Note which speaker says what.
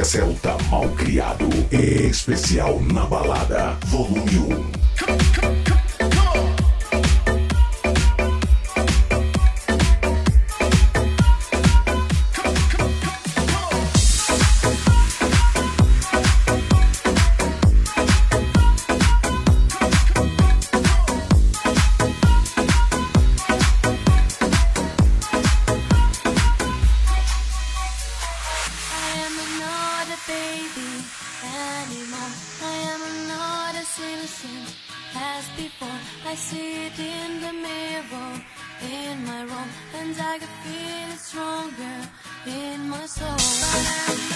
Speaker 1: é celta mal criado. Especial na balada, volume 1.
Speaker 2: As before, I see it in the mirror, in my room, and I can feel it stronger in my soul.